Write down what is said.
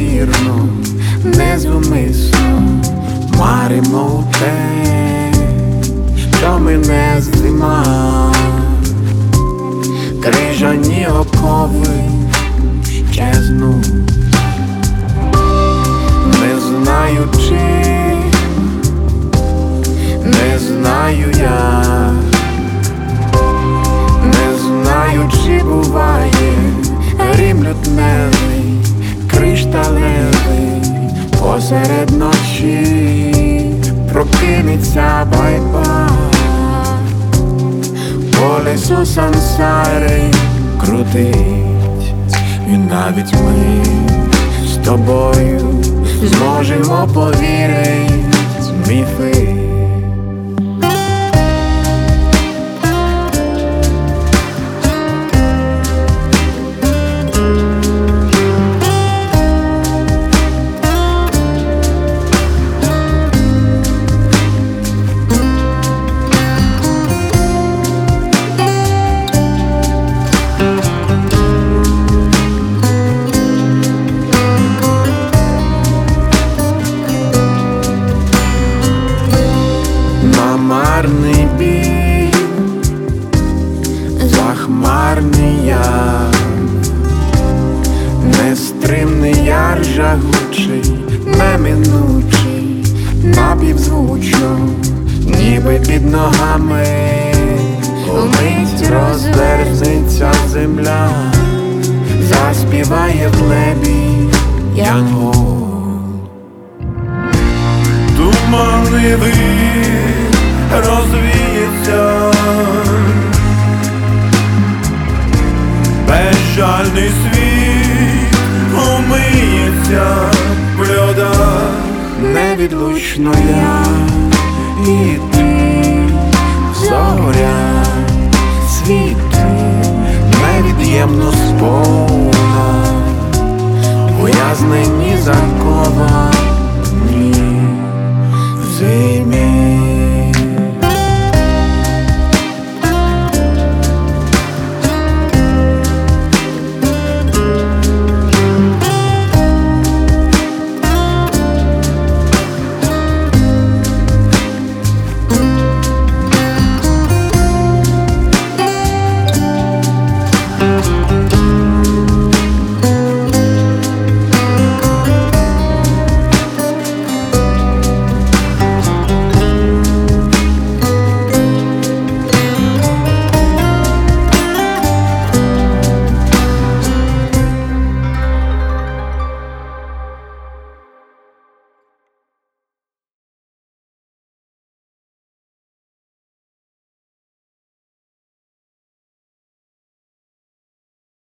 неймовірно, незумисно маримо у те, що мене здима. Крижані окови щезнуть, не знаю чим, не знаю як, не знаю, чи буває грім лютневий, кришталевий посеред ночі прокинеться байбак. Колесо сансари крутить, і навіть ми з тобою зможемо повірити в міфи. Марний бій, захмарний яр, нестримний яр жагучий, неминучий, напівзвучно, ніби під ногами умить розверзнеться земля, заспіває в небі янгол. Туманний розвіється, безжальний світ умиється в льодах. Невідлучно я і ти, зоря, світи, невід'ємно сповна, ув'язнені закова.